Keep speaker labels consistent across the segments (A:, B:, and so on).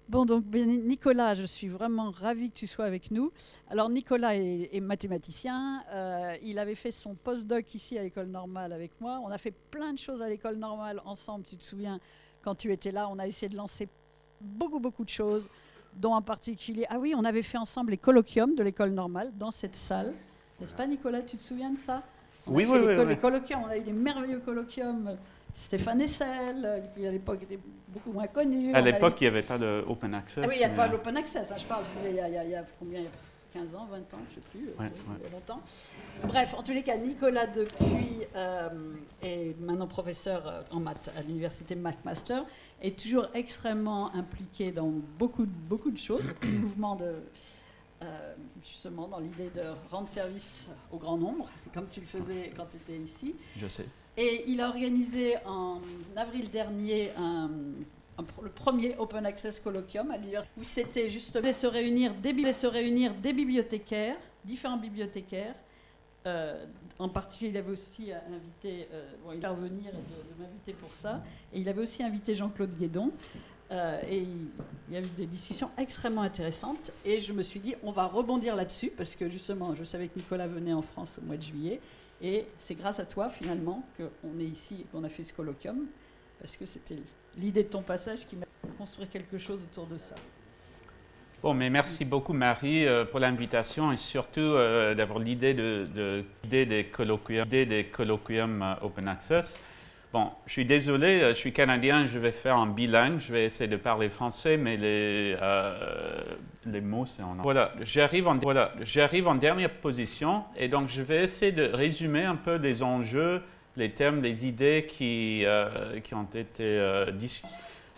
A: Bon, donc Nicolas, je suis vraiment ravie que tu sois avec nous. Alors Nicolas est mathématicien, il avait fait son postdoc ici à l'école normale avec moi. On a fait plein de choses à l'école normale ensemble, tu te souviens, quand tu étais là, on a essayé de lancer beaucoup de choses, dont en particulier, ah oui, on avait fait ensemble les colloquiums de l'école normale dans cette salle. N'est-ce pas Nicolas, tu te souviens de ça? On a fait les colloquiums, on a eu des merveilleux colloquiums. Stéphane Hessel, qui à l'époque était beaucoup moins connu.
B: À l'époque, il n'y avait pas d'open access.
A: Ah oui, il n'y a pas l'open access, hein, je parle, il y a combien, il y a 15 ans, 20 ans, je ne sais plus, il y a longtemps. Bref, en tous les cas, Nicolas Depuis est maintenant professeur en maths à l'université McMaster, est toujours extrêmement impliqué dans beaucoup de choses, beaucoup de mouvements justement dans l'idée de rendre service au grand nombre, comme tu le faisais quand tu étais ici.
B: Je sais.
A: Et il a organisé en avril dernier le premier Open Access Colloquium à l'université, où c'était justement de se réunir des bibliothécaires, différents bibliothécaires. En particulier, il avait aussi invité, il va revenir et de m'inviter pour ça, et il avait aussi invité Jean-Claude Guédon. Et il y a eu des discussions extrêmement intéressantes, et je me suis dit, on va rebondir là-dessus, parce que justement, je savais que Nicolas venait en France au mois de juillet, et c'est grâce à toi, finalement, qu'on est ici et qu'on a fait ce colloquium, parce que c'était l'idée de ton passage qui m'a construit quelque chose autour de ça.
B: Bon, mais merci beaucoup, Marie, pour l'invitation et surtout d'avoir l'idée des colloquiums Open Access. Bon, je suis désolé, je suis canadien, je vais faire un bilingue, je vais essayer de parler français, mais les mots, c'est en anglais. Voilà, j'arrive en dernière position, et donc je vais essayer de résumer un peu les enjeux, les thèmes, les idées qui ont été discutées.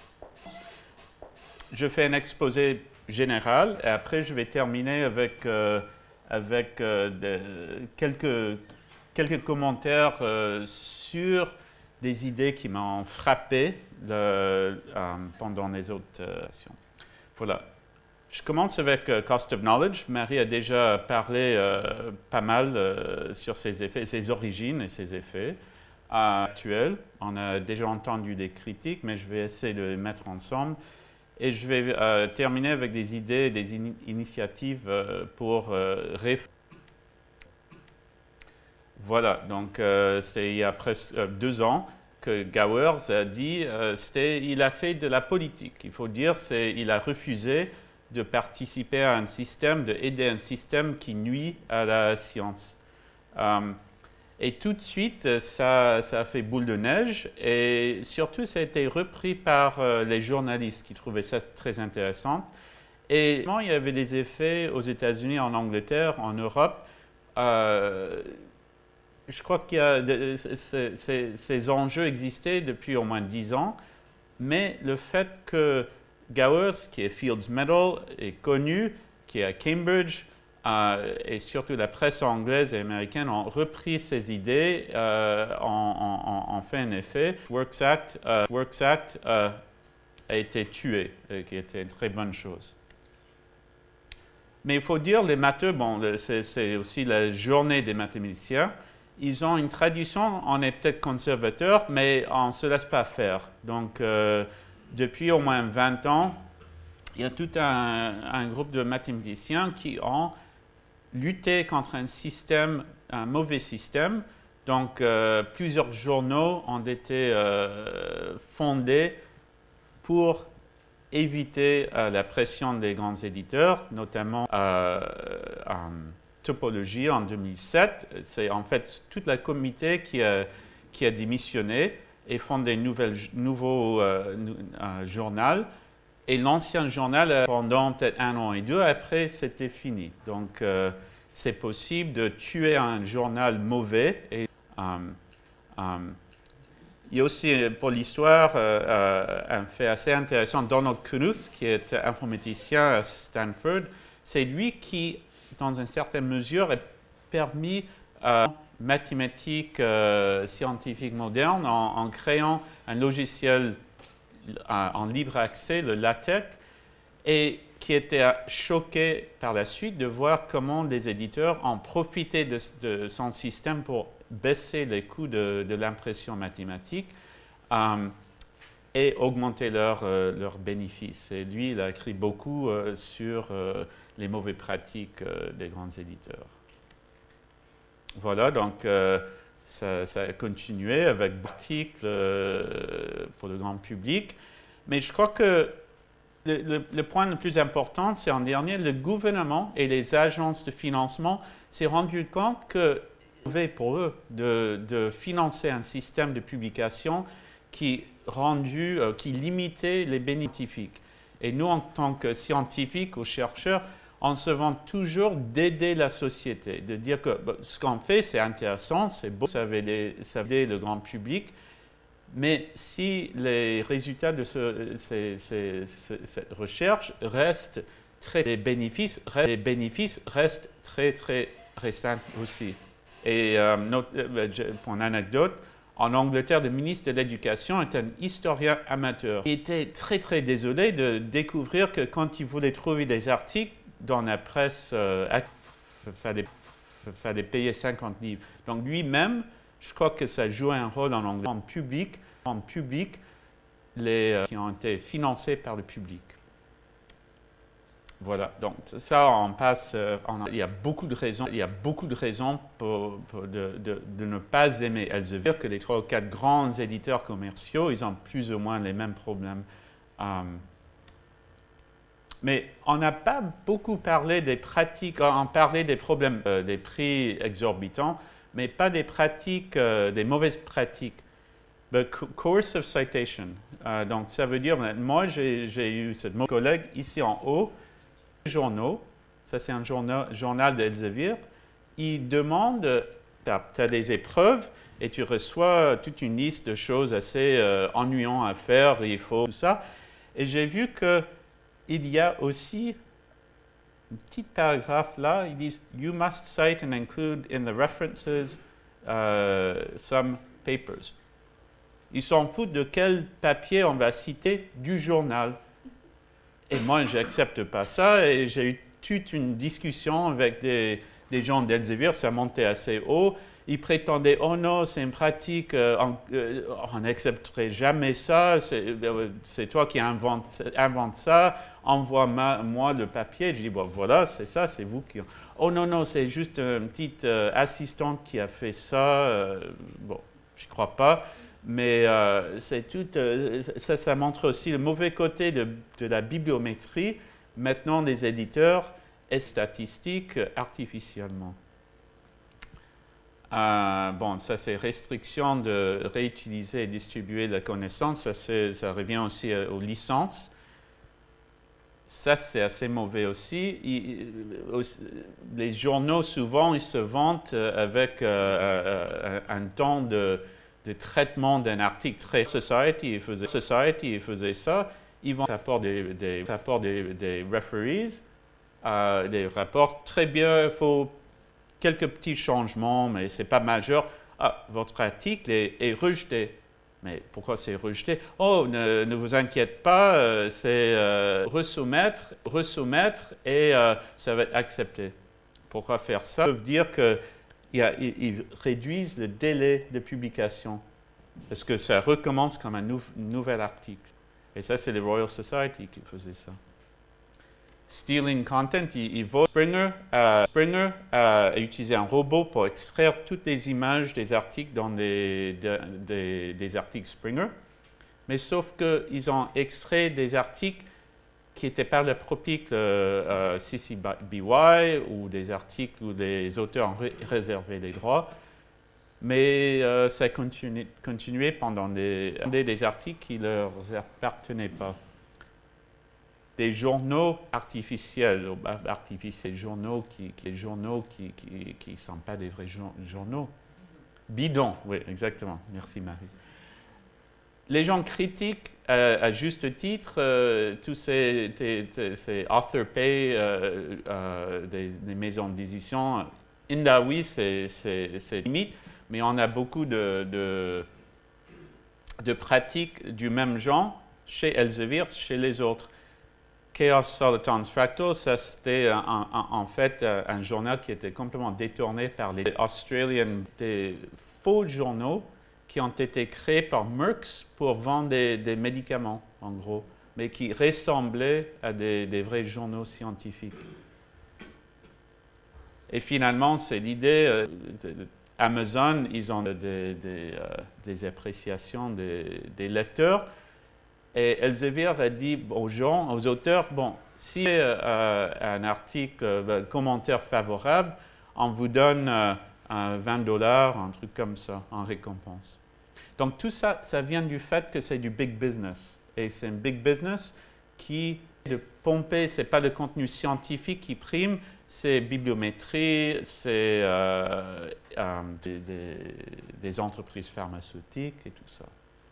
B: Je fais un exposé général, et après je vais terminer avec quelques commentaires sur des idées qui m'ont frappé pendant les autres sessions. Voilà. Je commence avec Cost of Knowledge. Marie a déjà parlé pas mal sur ses effets, ses origines et ses effets actuels. On a déjà entendu des critiques, mais je vais essayer de les mettre ensemble. Et je vais terminer avec des idées, des initiatives pour réfléchir. Voilà, donc c'est il y a presque 2 ans que Gowers a dit, il a fait de la politique. Il faut dire, il a refusé de participer à un système, d'aider un système qui nuit à la science. Et tout de suite, ça a fait boule de neige, et surtout, ça a été repris par les journalistes qui trouvaient ça très intéressant. Et il y avait des effets aux États-Unis, en Angleterre, en Europe. Je crois que ces enjeux existaient depuis au moins 10 ans, mais le fait que Gowers, qui est Fields Medal, est connu, qui est à Cambridge, et surtout la presse anglaise et américaine ont repris ces idées, ont fait un effet. Works Act a été tué, qui était une très bonne chose. Mais il faut dire, les matheux, c'est aussi la journée des mathématiciens. Ils ont une tradition, on est peut-être conservateur, mais on ne se laisse pas faire. Donc, depuis au moins 20 ans, il y a tout un groupe de mathématiciens qui ont lutté contre un mauvais système. Donc, plusieurs journaux ont été fondés pour éviter la pression des grands éditeurs, notamment Topologie en 2007. C'est en fait toute la comité qui a démissionné et fondé un nouveau journal. Et l'ancien journal, pendant peut-être 1 an et 2, après, c'était fini. Donc, c'est possible de tuer un journal mauvais. Et, il y a aussi, pour l'histoire, un fait assez intéressant. Donald Knuth, qui est informaticien à Stanford, c'est lui qui, dans une certaine mesure, a permis mathématiques scientifiques modernes en créant un logiciel en libre accès, le LaTeX, et qui était choqué par la suite de voir comment les éditeurs ont profité de son système pour baisser les coûts de l'impression mathématique. et augmenter leurs bénéfices. Et lui, il a écrit beaucoup sur les mauvaises pratiques des grands éditeurs. Voilà, donc ça a continué avec des articles pour le grand public. Mais je crois que le point le plus important, c'est en dernier, le gouvernement et les agences de financement s'est rendu compte que c'était pour eux de financer un système de publication qui limitait les bénéfices. Et nous, en tant que scientifiques ou chercheurs, on se vante toujours d'aider la société, de dire que ce qu'on fait, c'est intéressant, c'est beau, ça va aider le grand public, mais si les résultats de cette recherche restent les bénéfices restent très, très restreints aussi. Et pour une anecdote, en Angleterre, le ministre de l'Éducation est un historien amateur. Il était très, très désolé de découvrir que quand il voulait trouver des articles dans la presse, il fallait payer 50 livres. Donc lui-même, je crois que ça jouait un rôle en Angleterre, en public qui ont été financés par le public. Voilà, donc ça, on passe. Il y a beaucoup de raisons. De ne pas aimer Elsevier, que les 3 ou 4 grands éditeurs commerciaux, ils ont plus ou moins les mêmes problèmes. Mais on n'a pas beaucoup parlé des pratiques. On parlait des problèmes des prix exorbitants, mais pas des pratiques, des mauvaises pratiques. The course of citation. Donc ça veut dire, moi j'ai eu mon collègue ici en haut. Journaux, ça c'est un journal d'Elsevier, il demande, tu as des épreuves et tu reçois toute une liste de choses assez ennuyantes à faire, il faut tout ça. Et j'ai vu qu'il y a aussi un petit paragraphe là, ils disent « You must cite and include in the references some papers ». Ils s'en foutent de quel papier on va citer du journal. Et moi, je n'accepte pas ça. Et j'ai eu toute une discussion avec des gens d'Elsevier, ça montait assez haut. Ils prétendaient, oh non, c'est une pratique, on n'accepterait jamais ça, c'est toi qui invente ça, envoie-moi le papier. Je dis, bon, voilà, c'est ça, c'est vous qui... Oh non, c'est juste une petite assistante qui a fait ça. Bon, je ne crois pas. Mais c'est tout, ça montre aussi le mauvais côté de la bibliométrie. Maintenant, les éditeurs et statistiques artificiellement. Ça c'est restriction de réutiliser et distribuer la connaissance. Ça revient aussi aux licences. Ça, c'est assez mauvais aussi. Les journaux, souvent, ils se vantent avec un temps de traitement d'un article très Society, il faisait ça. Ils vont apporter des referees, des rapports très bien. Il faut quelques petits changements, mais ce n'est pas majeur. Ah, votre article est rejeté. Mais pourquoi c'est rejeté? Oh, ne vous inquiétez pas, c'est resoumettre et ça va être accepté. Pourquoi faire ça? Ils peuvent dire qu'ils réduisent le délai de publication parce que ça recommence comme un nouvel article. Et ça, c'est les Royal Society qui faisaient ça. Stealing content, Springer a utilisé un robot pour extraire toutes les images des articles dans des articles Springer, mais sauf qu'ils ont extrait des articles qui n'étaient pas le propice CCBY ou des articles où les auteurs ont réservé les droits, mais ça a continué pendant des articles qui ne leur appartenaient pas. Des journaux artificiels, journaux qui ne sont pas des vrais journaux. Bidons, oui, exactement. Merci Marie. Les gens critiquent à juste titre tous ces author pay des maisons d'édition. Oui, c'est limite, mais on a beaucoup de pratiques du même genre chez Elsevier, chez les autres. Chaos Solitons Fractals, ça c'était en fait un journal qui était complètement détourné par les Australiens, des faux journaux qui ont été créés par Merck pour vendre des médicaments, en gros, mais qui ressemblaient à des vrais journaux scientifiques. Et finalement, c'est l'idée, Amazon, ils ont des appréciations des lecteurs. Et Elsevier a dit aux gens, aux auteurs, bon, si un article, un commentaire favorable, on vous donne $20, un truc comme ça, en récompense. Donc tout ça, ça vient du fait que c'est du big business. Et c'est un big business qui, de pomper, ce n'est pas le contenu scientifique qui prime, c'est bibliométrie, c'est des entreprises pharmaceutiques et tout ça.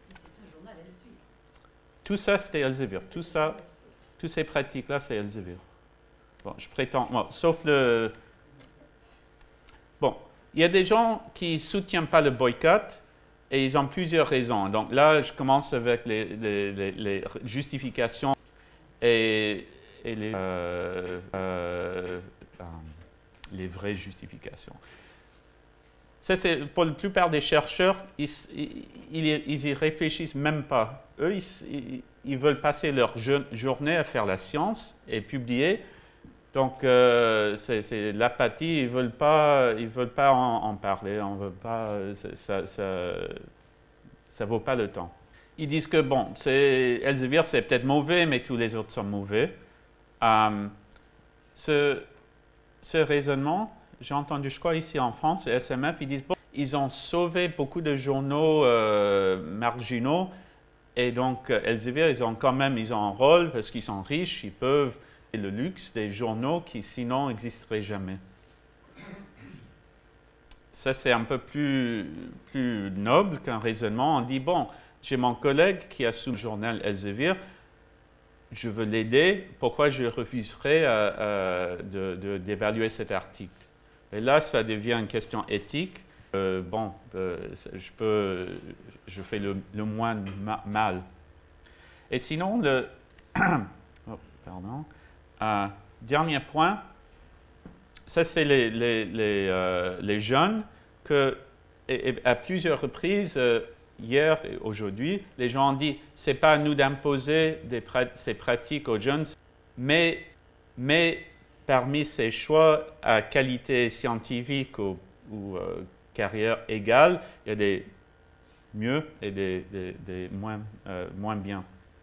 B: Tout ça, c'était Elsevier. Tout ça, toutes ces pratiques-là, c'est Elsevier. Bon, je prétends, bon, sauf le... Bon, il y a des gens qui ne soutiennent pas le boycott et ils ont plusieurs raisons. Donc là, je commence avec les justifications et les vraies justifications. Ça, c'est pour la plupart des chercheurs, ils y réfléchissent même pas. Eux, ils veulent passer leur journée à faire la science et publier. Donc, c'est l'apathie. Ils veulent pas en parler. On veut pas. Ça vaut pas le temps. Ils disent que bon, Elsevier, c'est peut-être mauvais, mais tous les autres sont mauvais. Ce raisonnement, j'ai entendu, je crois, ici en France, SMF, ils disent, bon, ils ont sauvé beaucoup de journaux marginaux, et donc Elsevier, ils ont un rôle, parce qu'ils sont riches, ils peuvent, et le luxe des journaux qui sinon n'existeraient jamais. Ça, c'est un peu plus noble qu'un raisonnement. On dit, bon, j'ai mon collègue qui a sous le journal Elsevier, je veux l'aider, pourquoi je refuserais d'évaluer cet article? Et là, ça devient une question éthique. Je fais le moins mal. Et sinon, dernier point, ça c'est les jeunes que, à plusieurs reprises, hier et aujourd'hui, les gens ont dit, c'est pas à nous d'imposer ces pratiques aux jeunes, mais parmi ces choix à qualité scientifique ou carrière égale, il y a des mieux et des moins bien.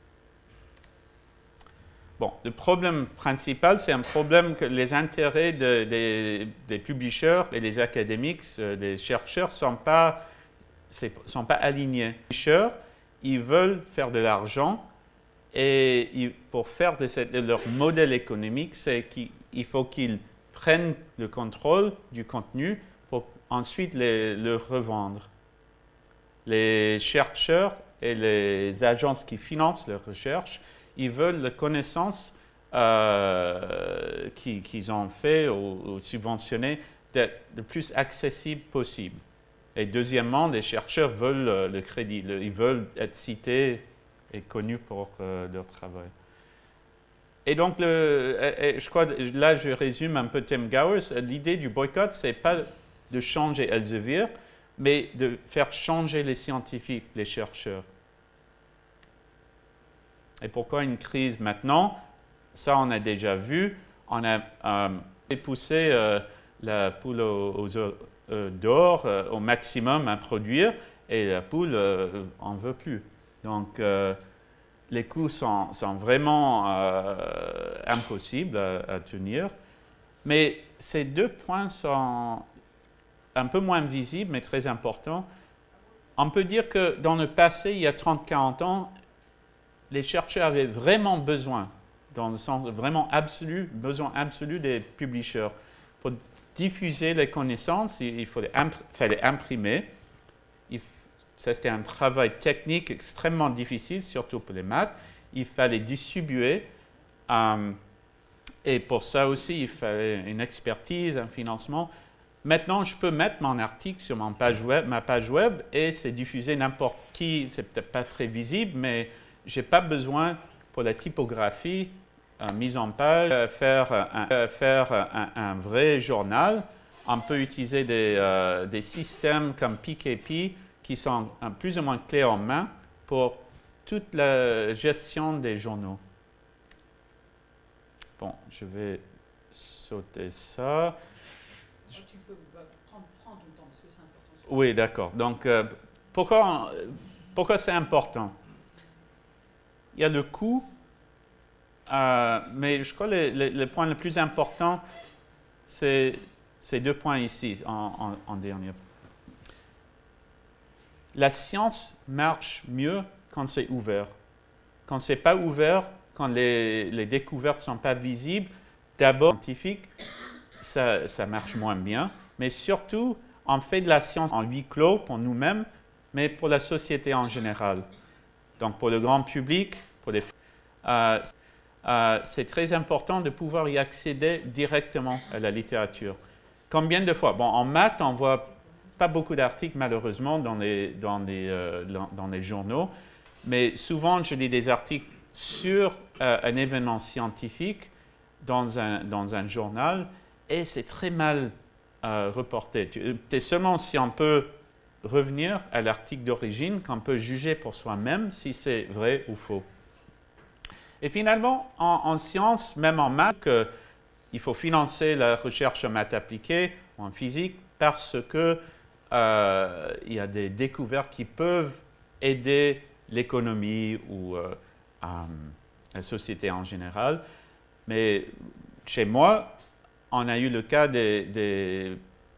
B: Bon, le problème principal, c'est un problème que les intérêts des publishers et des académiques, des chercheurs, ne sont pas alignés. Les chercheurs, ils veulent faire de l'argent et pour faire leur modèle économique, c'est qu'il faut qu'ils prennent le contrôle du contenu pour ensuite le revendre. Les chercheurs et les agences qui financent leurs recherches, ils veulent la connaissance qu'ils ont fait ou subventionné d'être le plus accessible possible. Et deuxièmement, les chercheurs veulent le crédit, ils veulent être cités et connus pour leur travail. Et donc, je crois, là je résume un peu Tim Gowers, l'idée du boycott, ce n'est pas de changer Elsevier, mais de faire changer les scientifiques, les chercheurs. Et pourquoi une crise maintenant? Ça, on a déjà vu. On a poussé la poule aux œufs d'or au maximum à produire, et la poule n'en veut plus. Donc, les coûts sont vraiment impossibles à tenir. Mais ces deux points sont un peu moins visibles, mais très importants. On peut dire que dans le passé, il y a 30-40 ans, les chercheurs avaient vraiment besoin, dans le sens vraiment absolu, besoin absolu des publishers. Pour diffuser les connaissances, il fallait imprimer. Ça, c'était un travail technique extrêmement difficile, surtout pour les maths. Il fallait distribuer. Et pour ça aussi, il fallait une expertise, un financement. Maintenant, je peux mettre mon article sur ma page web et c'est diffusé n'importe qui. C'est peut-être pas très visible, mais je n'ai pas besoin pour la typographie, mise en page, faire un vrai journal. On peut utiliser des systèmes comme PKP qui sont plus ou moins clés en main pour toute la gestion des journaux. Bon, je vais sauter ça.
A: Tu peux prendre ton temps parce que c'est important.
B: Oui, d'accord. Donc, pourquoi c'est important? Il y a le coût, mais je crois que le point le plus important, c'est ces 2 points ici, en dernier. La science marche mieux quand c'est ouvert. Quand ce n'est pas ouvert, quand les découvertes ne sont pas visibles, d'abord, scientifique, ça marche moins bien, mais surtout, on fait de la science en huis clos pour nous-mêmes, mais pour la société en général. Donc, pour le grand public, c'est très important de pouvoir y accéder directement à la littérature. Combien de fois? Bon, en maths, on ne voit pas beaucoup d'articles, malheureusement, dans les journaux, mais souvent, je lis des articles sur un événement scientifique dans un journal, et c'est très mal reporté. C'est seulement si on peut revenir à l'article d'origine qu'on peut juger pour soi-même si c'est vrai ou faux. Et finalement, en sciences, même en maths, il faut financer la recherche en maths appliquées ou en physique parce que il y a des découvertes qui peuvent aider l'économie ou la société en général. Mais chez moi, on a eu le cas des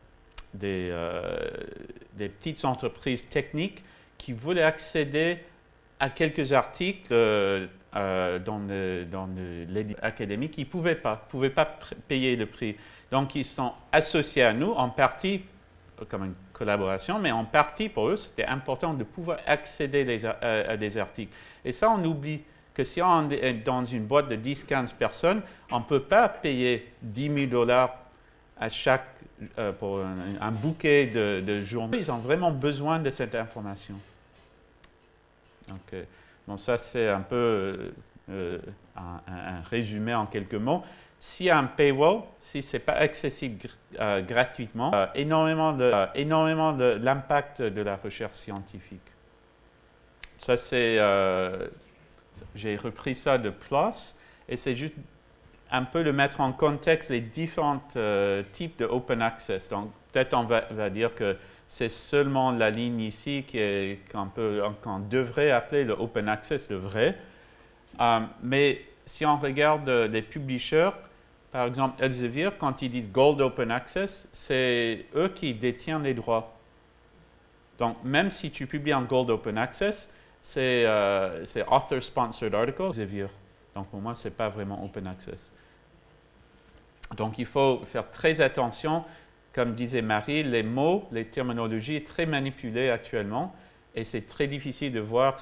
B: petites entreprises techniques qui voulaient accéder à quelques articles dans l'édition académique, ils ne pouvaient pas payer le prix. Donc, ils sont associés à nous, en partie comme une collaboration, mais en partie pour eux, c'était important de pouvoir accéder à des articles. Et ça, on oublie que si on est dans une boîte de 10-15 personnes, on ne peut pas payer $10 000 à chaque, pour un bouquet de journaux. Ils ont vraiment besoin de cette information. Donc, bon, ça, c'est un peu un résumé en quelques mots. S'il y a un paywall, si ce n'est pas accessible gratuitement, énormément de l'impact de la recherche scientifique. Ça, c'est... j'ai repris ça de PLOS, et c'est juste un peu de mettre en contexte les différents types de open access. Donc, peut-être on va dire que c'est seulement la ligne ici qu'on devrait appeler le open access, le vrai. Mais si on regarde les publishers, par exemple Elsevier, quand ils disent Gold Open Access, c'est eux qui détiennent les droits. Donc, même si tu publies en Gold Open Access, c'est Author-Sponsored Article, Elsevier. Donc, pour moi, ce n'est pas vraiment Open Access. Donc, il faut faire très attention. Comme disait Marie, les mots, les terminologies sont très manipulées actuellement et c'est très difficile de voir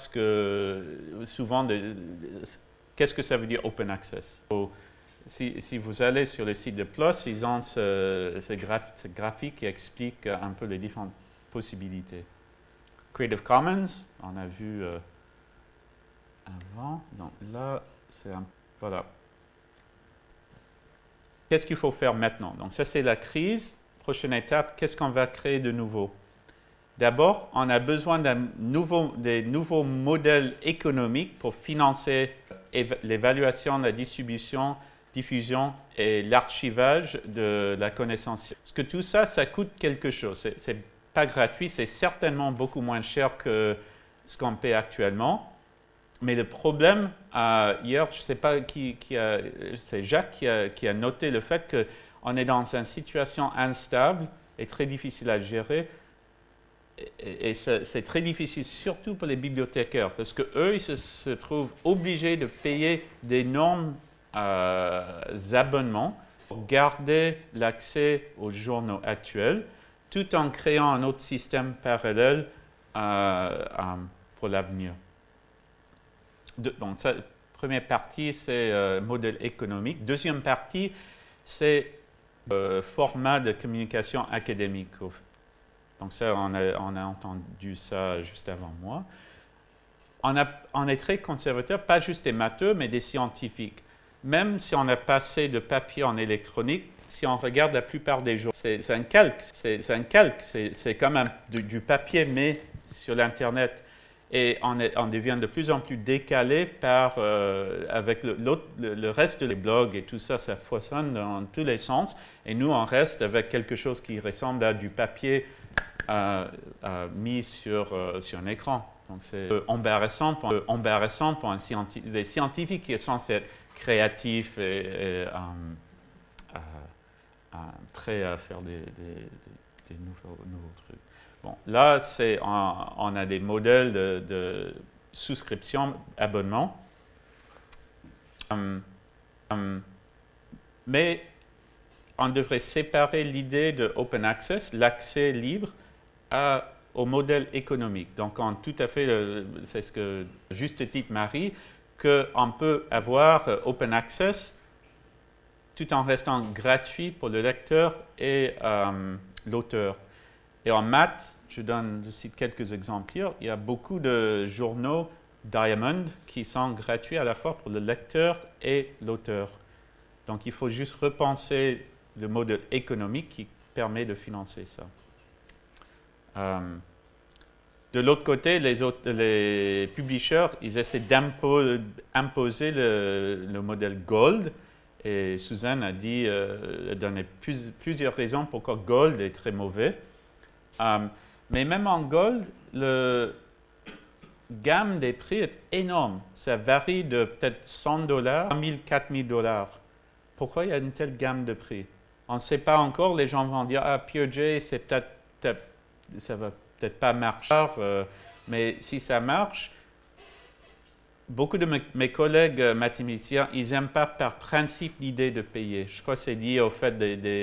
B: qu'est-ce que ça veut dire Open Access. Si vous allez sur le site de PLOS, ils ont ce graphique qui explique un peu les différentes possibilités. Creative Commons, on a vu avant. Donc là, voilà. Qu'est-ce qu'il faut faire maintenant? Donc ça, c'est la crise. Prochaine étape, qu'est-ce qu'on va créer de nouveau? D'abord, on a besoin des nouveaux modèles économiques pour financer l'évaluation, la distribution, diffusion et l'archivage de la connaissance. Parce que tout ça, ça coûte quelque chose. Ce n'est pas gratuit, c'est certainement beaucoup moins cher que ce qu'on paie actuellement. Mais le problème, hier, je ne sais pas c'est Jacques qui a noté le fait qu'on est dans une situation instable et très difficile à gérer. Et c'est très difficile, surtout pour les bibliothécaires, parce qu'eux, ils se trouvent obligés de payer d'énormes abonnements pour garder l'accès aux journaux actuels, tout en créant un autre système parallèle pour l'avenir. Donc, ça, première partie, c'est modèle économique. Deuxième partie, c'est format de communication académique. Donc ça, on a entendu ça juste avant moi. On est très conservateur, pas juste des matheux, mais des scientifiques. Même si on a passé de papier en électronique, si on regarde la plupart des journaux, c'est un calque. C'est comme du papier, mais sur l'Internet. Et on devient de plus en plus décalé avec le reste des blogs et tout ça, ça foisonne dans tous les sens. Et nous, on reste avec quelque chose qui ressemble à du papier mis sur un écran. Donc c'est embarrassant pour des scientifiques qui sont censés être créatifs et prêts à faire des nouveaux trucs. Bon, là, on a des modèles de souscription, abonnement. Mais on devrait séparer l'idée de open access, l'accès libre, au modèle économique. Donc, tout à fait, c'est ce que juste titre Marie, qu'on peut avoir open access tout en restant gratuit pour le lecteur et l'auteur. Et en maths, je cite quelques exemples hier, il y a beaucoup de journaux Diamond qui sont gratuits à la fois pour le lecteur et l'auteur. Donc, il faut juste repenser le modèle économique qui permet de financer ça. De l'autre côté, les publishers, ils essaient d'imposer le modèle Gold. Et Suzanne a donné plusieurs raisons pourquoi Gold est très mauvais. Mais même en Gold, la gamme des prix est énorme. Ça varie de peut-être $100 à $1 000, $4 000. Pourquoi il y a une telle gamme de prix? On ne sait pas encore. Les gens vont dire « Ah, Piaget, ça ne va peut-être pas marcher. Mais si ça marche, beaucoup de mes collègues mathématiciens, ils n'aiment pas par principe l'idée de payer. Je crois que c'est lié au fait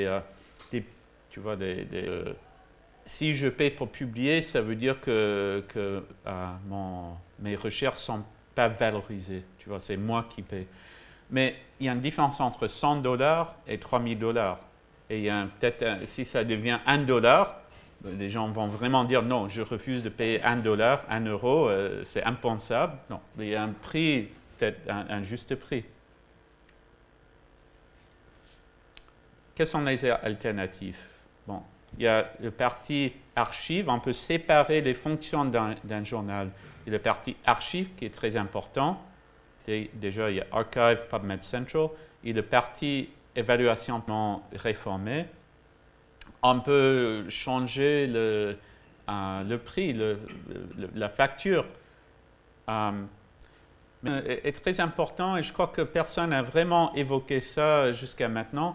B: si je paye pour publier, ça veut dire que mes recherches ne sont pas valorisées. Tu vois, c'est moi qui paye. Mais il y a une différence entre $100 et $3 000. Et si ça devient $1, les gens vont vraiment dire non, je refuse de payer $1, €, c'est impensable. Non, il y a un prix, peut-être un juste prix. Quelles sont les alternatives? Bon, il y a le parti archive, on peut séparer les fonctions d'un journal. Il y a le parti archive qui est très important. Déjà, il y a Archive, PubMed Central. Et le parti évaluation non réformé. On peut changer le prix, la facture. Est très important et je crois que personne n'a vraiment évoqué ça jusqu'à maintenant.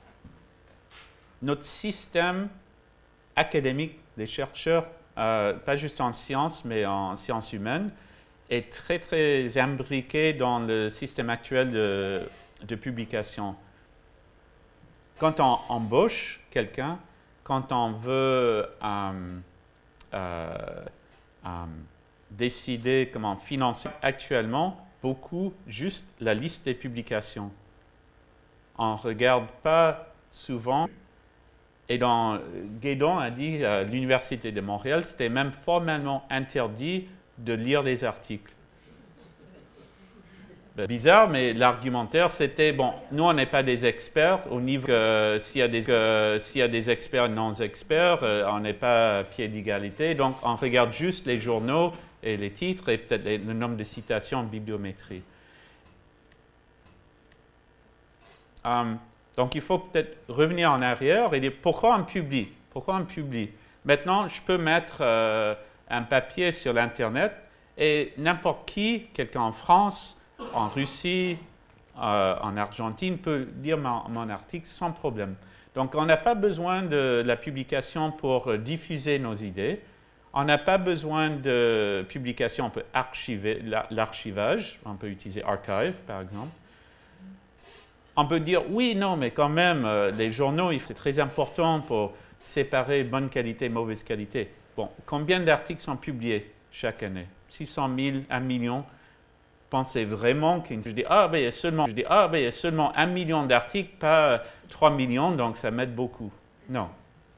B: Notre système académique des chercheurs, pas juste en sciences, mais en sciences humaines, est très, très imbriqué dans le système actuel de publication. Quand on embauche quelqu'un, quand on veut décider comment financer actuellement, beaucoup juste la liste des publications. On ne regarde pas souvent. Et Guédon a dit à l'Université de Montréal, c'était même formellement interdit de lire les articles. Bizarre, mais l'argumentaire, c'était, bon, nous, on n'est pas des experts, au niveau s'il y a des experts et non-experts, on n'est pas à pied d'égalité, donc on regarde juste les journaux et les titres et peut-être le nombre de citations en bibliométrie. Donc, il faut peut-être revenir en arrière et dire pourquoi on publie? Pourquoi on publie? Maintenant, je peux mettre un papier sur l'Internet et n'importe qui, quelqu'un en France, en Russie, en Argentine, peut lire mon article sans problème. Donc, on n'a pas besoin de la publication pour diffuser nos idées. On n'a pas besoin de publication, on peut archiver l'archivage. On peut utiliser Archive, par exemple. On peut dire, oui, non, mais quand même, les journaux, c'est très important pour séparer bonne qualité et mauvaise qualité. Bon, combien d'articles sont publiés chaque année? 600 000, 1 million. Vous pensez vraiment qu'il y a il y a seulement 1 million d'articles, pas 3 millions, donc ça m'aide beaucoup. Non.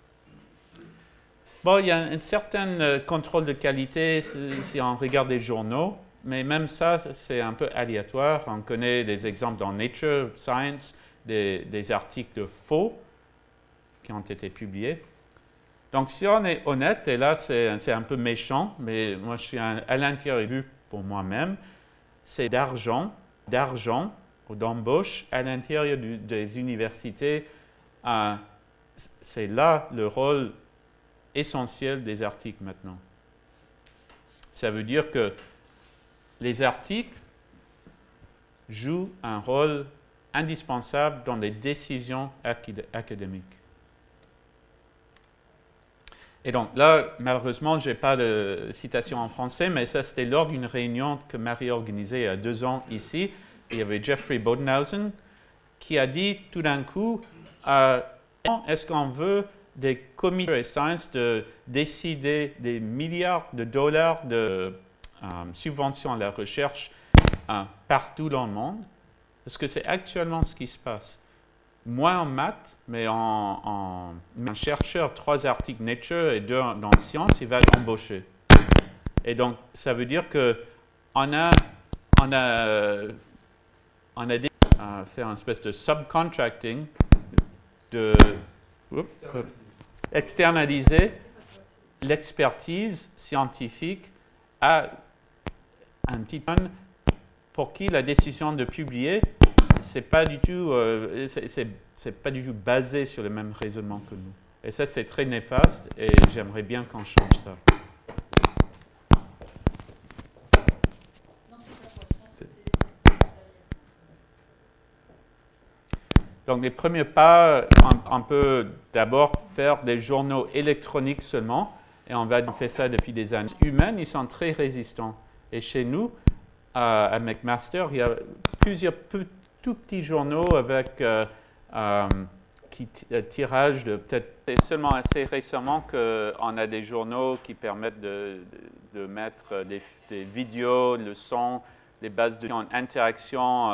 B: Bon, il y a un certain contrôle de qualité si on regarde les journaux, mais même ça, c'est un peu aléatoire. On connaît des exemples dans Nature, Science, des articles faux qui ont été publiés. Donc, si on est honnête, et là, c'est un peu méchant, mais moi, je suis à l'intérieur vu pour moi-même, c'est d'argent ou d'embauche à l'intérieur des universités. C'est là le rôle essentiel des articles maintenant. Ça veut dire que les articles jouent un rôle indispensable dans les décisions académiques. Et donc là, malheureusement, je n'ai pas de citation en français, mais ça, c'était lors d'une réunion que Marie a organisée il y a 2 ans ici. Il y avait Jeffrey Bodenhausen qui a dit tout d'un coup, est-ce qu'on veut des comités de science de décider des milliards de dollars de subventions à la recherche partout dans le monde? Parce que c'est actuellement ce qui se passe. Moins en maths, mais un chercheur, 3 articles Nature et 2 dans Science, il va être embauché. Et donc, ça veut dire qu'on a fait une espèce de subcontracting, de externaliser l'expertise scientifique à un petit homme pour qui la décision de publier c'est pas du tout basé sur le même raisonnement que nous. Et ça, c'est très néfaste et j'aimerais bien qu'on change ça. Donc, les premiers pas, on peut d'abord faire des journaux électroniques seulement, et on faire ça depuis des années. Les humains, ils sont très résistants. Et chez nous, à McMaster, il y a plusieurs tout petits journaux avec tirage de peut-être. C'est seulement assez récemment qu'on a des journaux qui permettent de mettre des vidéos, le son, des bases de interaction.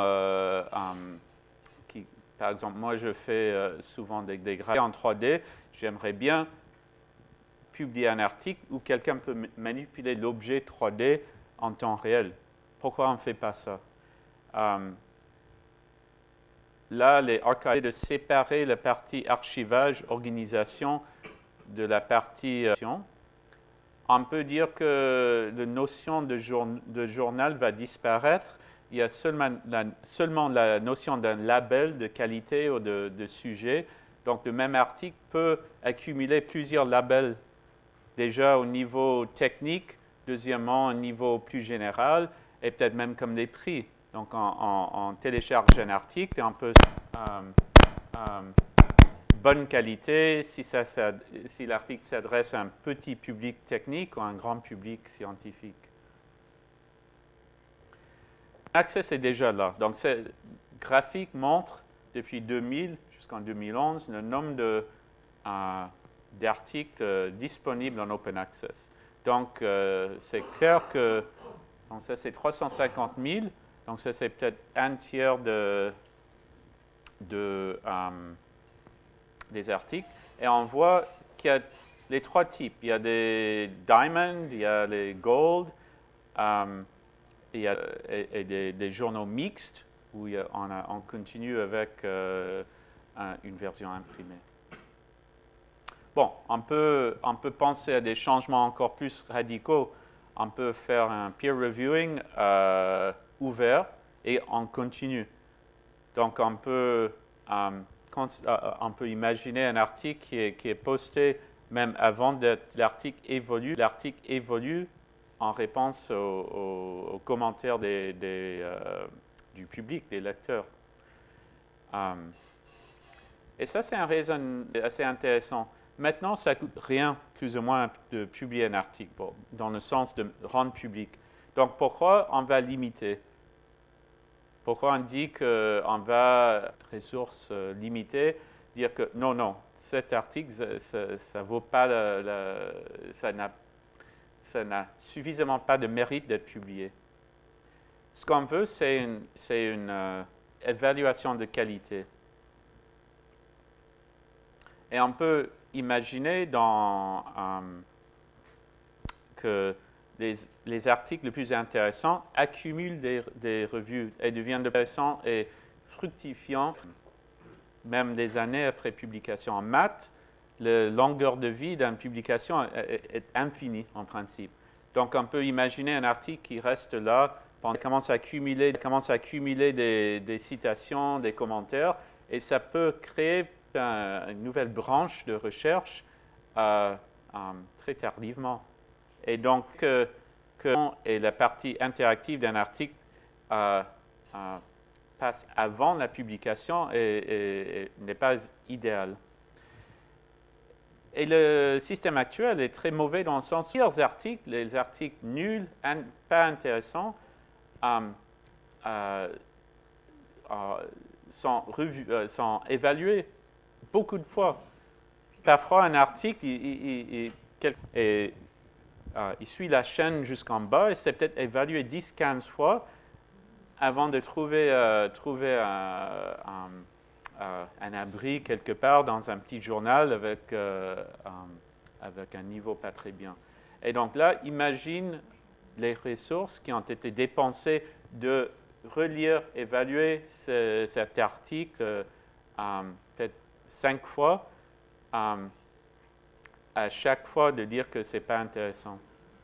B: Par exemple, moi, je fais souvent des graphiques en 3D. J'aimerais bien publier un article où quelqu'un peut manipuler l'objet 3D en temps réel. Pourquoi on ne fait pas ça? Là, les archives de séparer la partie archivage, organisation de la partie on peut dire que la notion de journal va disparaître. Il y a seulement la notion d'un label de qualité ou de sujet. Donc, le même article peut accumuler plusieurs labels, déjà au niveau technique, deuxièmement au niveau plus général, et peut-être même comme les prix. Donc, on télécharge un article et on peut bonne qualité si l'article s'adresse à un petit public technique ou à un grand public scientifique. Access est déjà là. Donc, ce graphique montre depuis 2000 jusqu'en 2011 le nombre d'articles disponibles en Open Access. Donc, c'est clair que donc ça, c'est 350 000. Donc, ça, c'est peut-être un tiers des articles. Et on voit qu'il y a les 3 types. Il y a des diamond, il y a les gold, il y a des journaux mixtes où on continue avec une version imprimée. Bon, on peut penser à des changements encore plus radicaux. On peut faire un peer reviewing ouvert et on continue. Donc, on peut imaginer un article qui est posté même avant que l'article évolue. L'article évolue en réponse aux commentaires du public, des lecteurs. Et ça, c'est un raison assez intéressant. Maintenant, ça ne coûte rien, plus ou moins, de publier un article, dans le sens de rendre public. Donc, pourquoi on va limiter? Pourquoi on dit qu'on va, ressources limitées, dire que non, cet article, ça vaut pas ça n'a suffisamment pas de mérite d'être publié. Ce qu'on veut, c'est une évaluation de qualité. Et on peut imaginer que les articles les plus intéressants accumulent des revues et deviennent intéressants et fructifiants, même des années après publication. En maths, la longueur de vie d'une publication est infinie en principe. Donc, on peut imaginer un article qui reste là, commence à accumuler des citations, des commentaires, et ça peut créer une nouvelle branche de recherche très tardivement. Et donc, et la partie interactive d'un article passe avant la publication et n'est pas idéal. Et le système actuel est très mauvais dans le sens où les articles nuls, pas intéressants, sont évalués beaucoup de fois. Parfois, un article, il suit la chaîne jusqu'en bas et c'est peut-être évalué 10-15 fois avant de trouver un abri quelque part dans un petit journal avec un niveau pas très bien. Et donc là, imagine les ressources qui ont été dépensées de relire, évaluer cet article peut-être 5 fois, à chaque fois de dire que ce n'est pas intéressant.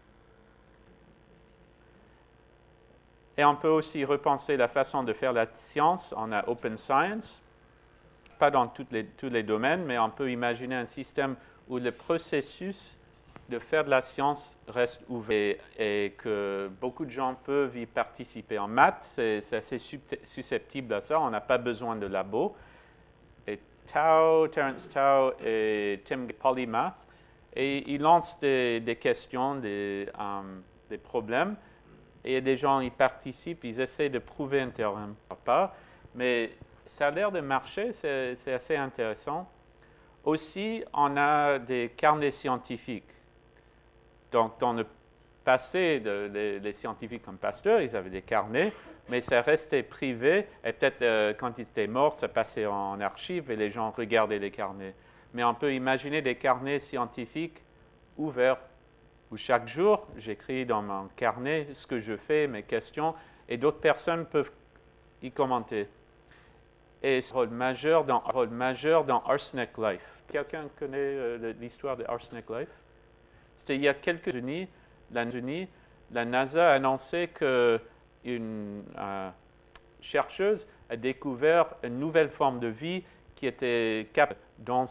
B: Et on peut aussi repenser la façon de faire la science. On a Open Science, pas dans tous les domaines, mais on peut imaginer un système où le processus de faire de la science reste ouvert et que beaucoup de gens peuvent y participer. En maths, c'est assez susceptible à ça. On n'a pas besoin de labo. Et Terence Tao et Tim Polymath, et ils lancent des questions, des problèmes, et des gens y participent, ils essaient de prouver un théorème. Mais ça a l'air de marcher, c'est assez intéressant. Aussi, on a des carnets scientifiques. Donc, dans le passé, les scientifiques comme Pasteur, ils avaient des carnets, mais ça restait privé. Et peut-être quand ils étaient morts, ça passait en archive et les gens regardaient les carnets. Mais on peut imaginer des carnets scientifiques ouverts, où chaque jour, j'écris dans mon carnet ce que je fais, mes questions, et d'autres personnes peuvent y commenter. Et c'est un rôle majeur dans Arsenic Life. Quelqu'un connaît l'histoire de Arsenic Life? C'était il y a quelques années, la NASA a annoncé qu'une chercheuse a découvert une nouvelle forme de vie qui était capable dans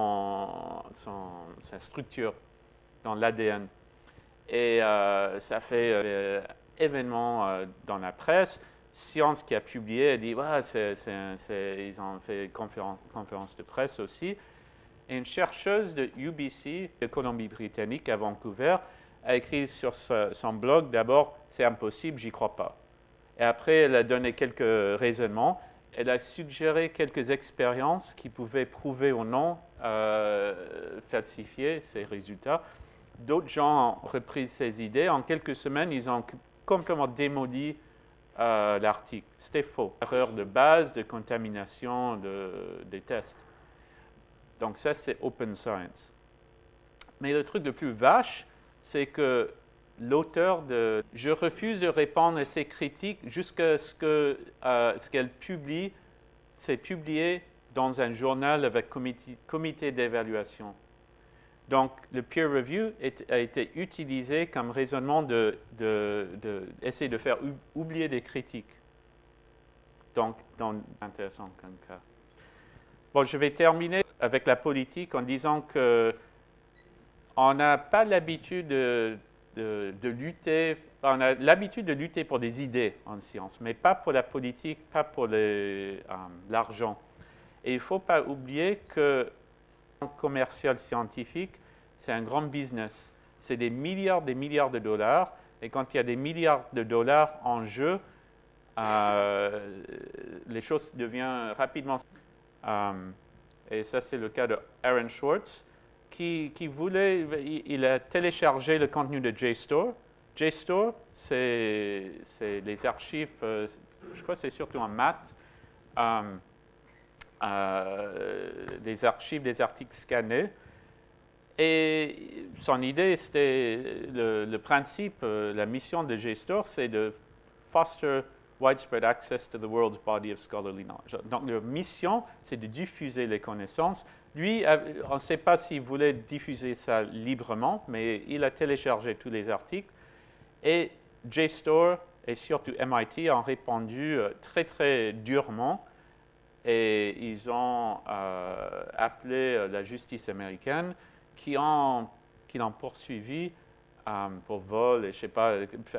B: sa structure, dans l'ADN. Et ça fait événement dans la presse. Science qui a publié, elle dit ils ont fait conférence de presse aussi. Et une chercheuse de UBC, de Colombie-Britannique à Vancouver, a écrit sur son blog, d'abord, c'est impossible, j'y crois pas. Et après, elle a donné quelques raisonnements. Elle a suggéré quelques expériences qui pouvaient prouver ou non falsifier ces résultats. D'autres gens ont repris ces idées. En quelques semaines, ils ont complètement démoli l'article. C'était faux. Erreur de base, de contamination des tests. Donc ça, c'est Open Science. Mais le truc le plus vache, c'est que l'auteur je refuse de répondre à ces critiques jusqu'à ce qu'elle publie, c'est publié dans un journal avec comité d'évaluation. Donc, le peer review a été utilisé comme raisonnement d'essayer de faire oublier des critiques. Donc, intéressant comme cas. Bon, je vais terminer avec la politique en disant qu'on n'a pas l'habitude de lutter. On a l'habitude de lutter pour des idées en science, mais pas pour la politique, pas pour l'argent. Et il ne faut pas oublier que le commercial scientifique, c'est un grand business. C'est des milliards de dollars. Et quand il y a des milliards de dollars en jeu, les choses deviennent rapidement. Et ça, c'est le cas de Aaron Swartz, qui il a téléchargé le contenu de JSTOR. JSTOR, c'est les archives, je crois que c'est surtout en maths, des archives des articles scannés. Et son idée, c'était le principe, la mission de JSTOR, c'est de foster widespread access to the world's body of scholarly knowledge. Donc, leur mission, c'est de diffuser les connaissances. Lui, on ne sait pas s'il voulait diffuser ça librement, mais il a téléchargé tous les articles. Et JSTOR et surtout MIT ont répondu très, très durement. Et ils ont appelé la justice américaine qui l'ont poursuivi pour vol et je ne sais pas,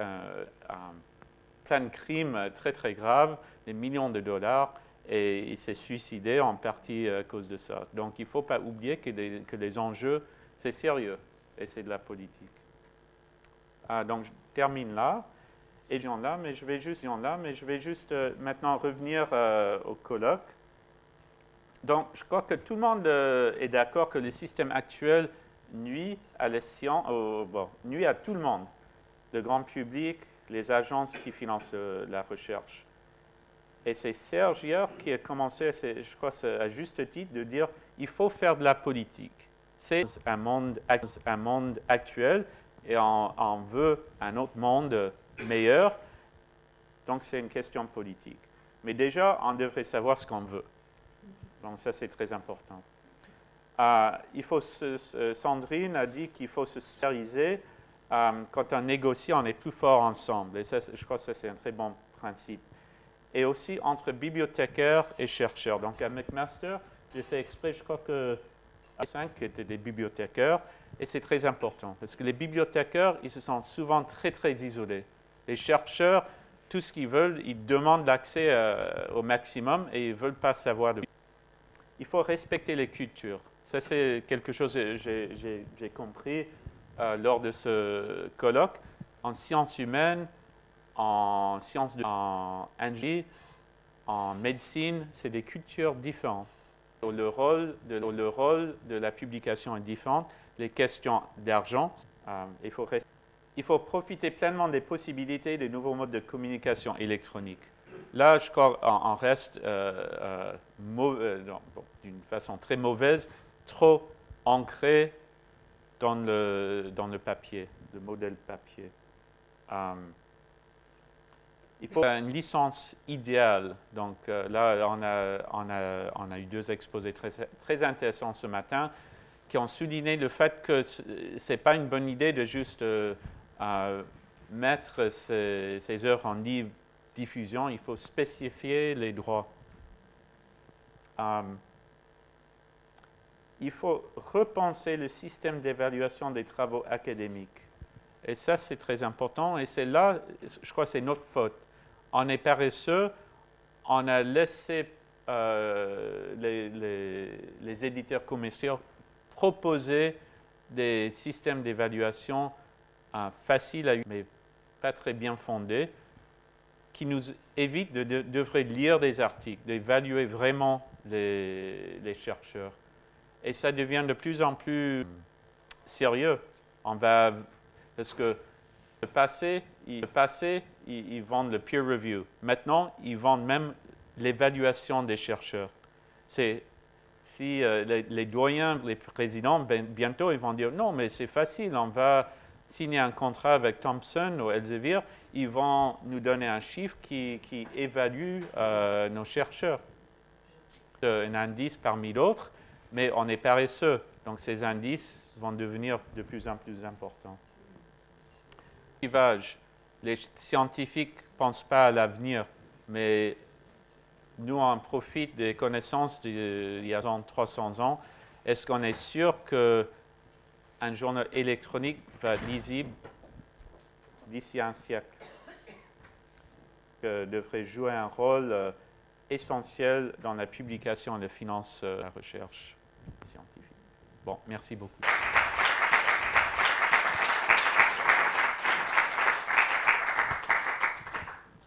B: plein de crimes très, très graves, des millions de dollars. Et il s'est suicidé en partie à cause de ça. Donc, il ne faut pas oublier que les enjeux, c'est sérieux et c'est de la politique. Donc, je termine là. Et là, mais je vais juste maintenant revenir au colloque. Donc, je crois que tout le monde est d'accord que le système actuel nuit à la science, nuit à tout le monde, le grand public, les agences qui financent la recherche. Et c'est Serge hier qui a commencé, je crois à juste titre, de dire il faut faire de la politique. C'est un monde actuel et on veut un autre monde meilleur. Donc, c'est une question politique. Mais déjà, on devrait savoir ce qu'on veut. Donc, ça, c'est très important. Sandrine a dit qu'il faut se solidariser. Quand on négocie, on est plus fort ensemble. Et ça, je crois que ça, c'est un très bon principe. Et aussi entre bibliothécaires et chercheurs. Donc, à McMaster, j'ai fait exprès, je crois que 5 étaient des bibliothécaires. Et c'est très important, parce que les bibliothécaires, ils se sentent souvent très, très isolés. Les chercheurs, tout ce qu'ils veulent, ils demandent l'accès au maximum et ils ne veulent pas savoir de... Il faut respecter les cultures. Ça, c'est quelque chose que j'ai compris lors de ce colloque. En sciences humaines, en sciences en ingénierie, en médecine, c'est des cultures différentes. Le rôle de la publication est différent. Les questions d'argent, il faut profiter pleinement des possibilités des nouveaux modes de communication électronique. Là, je crois qu'on reste d'une façon très mauvaise, trop ancré dans le papier, le modèle papier. Il faut une licence idéale. Donc là, on a eu 2 exposés très, très intéressants ce matin qui ont souligné le fait que ce n'est pas une bonne idée de juste mettre ces œuvres en libre diffusion. Il faut spécifier les droits. Il faut repenser le système d'évaluation des travaux académiques. Et ça, c'est très important. Et c'est là, je crois que c'est notre faute. On est paresseux, on a laissé les éditeurs commerciaux proposer des systèmes d'évaluation faciles à utiliser, mais pas très bien fondés, qui nous évitent de devoir lire des articles, d'évaluer vraiment les chercheurs. Et ça devient de plus en plus sérieux. Parce que le passé, ils vendent le peer review. Maintenant, ils vendent même l'évaluation des chercheurs. Si les doyens, les présidents, bientôt, ils vont dire non, mais c'est facile, on va signer un contrat avec Thomson ou Elsevier, ils vont nous donner un chiffre qui évalue nos chercheurs. Un indice parmi d'autres, mais on est paresseux. Donc ces indices vont devenir de plus en plus importants. Les scientifiques ne pensent pas à l'avenir, mais nous, on profite des connaissances d'il y a 300 ans. Est-ce qu'on est sûr qu'un journal électronique va être lisible d'ici un siècle? Devrait jouer un rôle essentiel dans la publication et la finance de la recherche scientifique. Bon, merci beaucoup.